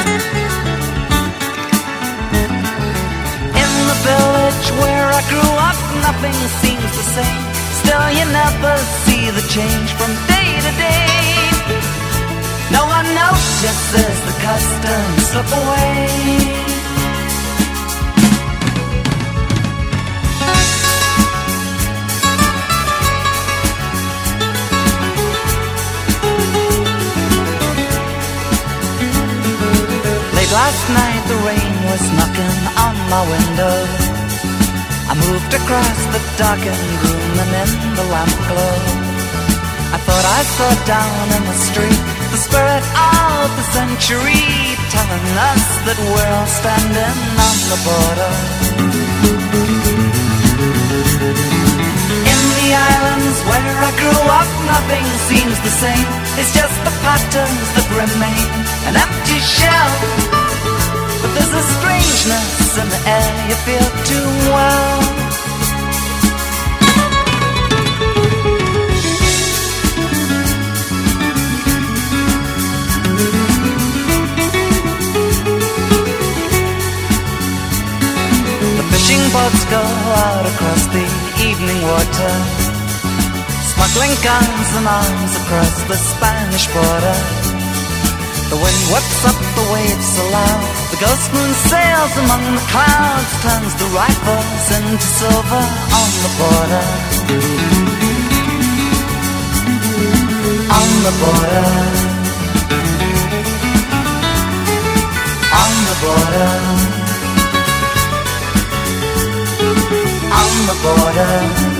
In the village where I grew up, nothing seems the same. Still you never see the change from day to day. No one notices the customs slip away. Late last night the rain was knocking on my window. I moved across the darkened room and in the lamp glow I thought I saw down in the street the spirit of the century, telling us that we're all standing on the border. In the islands where I grew up, nothing seems the same. It's just the patterns that remain, an empty shell. But there's a strangeness in the air you feel too well. Fishing boats go out across the evening water, smuggling guns and arms across the Spanish border. The wind whips up the waves so loud, the ghost moon sails among the clouds, turns the rifles into silver on the border. On the border. On the border. On the border.